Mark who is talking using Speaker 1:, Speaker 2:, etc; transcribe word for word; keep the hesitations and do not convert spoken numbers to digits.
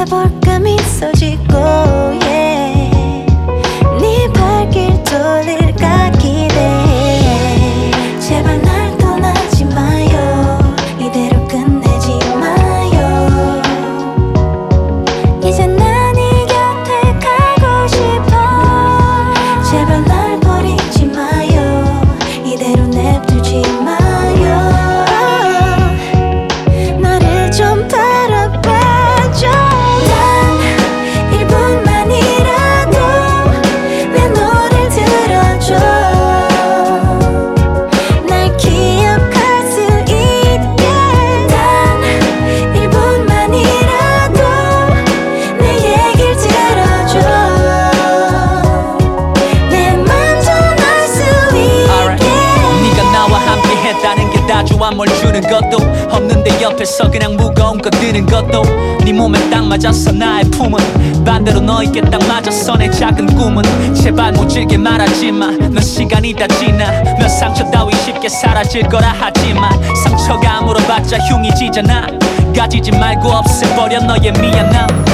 Speaker 1: 볼까 미소 짓고 yeah. 네 발길 돌릴까 기대해. 제발 날 떠나지 마요. 이대로 끝내지 마요. 이제 난 네 곁에 가고 싶어. 제발 날 버리지 마요. 이대로 냅두지 마요. 나를 좀 바라봐줘. 단 일 분만이라도 내 노래를 들어줘. 날 기억할 수 있게. 단 일 분만이라도 내 얘길 들어줘. 내 맘 전할 수 있게.
Speaker 2: 네가 나와 함께 했다는 게 다 좋아. 뭘 주는 것도 없는데 옆에서 그냥 무거운 거 드는 것도 네 몸에 딱 맞았어. 나의 품은 반대로 너에게 딱 맞았어. 내 작은 꿈은 제발 모질게 말하지 마. 넌 시간이 다 지나 면 상처 따위 쉽게 사라질 거라 하지만 상처가 물어봤자 흉이 지잖아. 가지지 말고 없애버려 너의 미안함.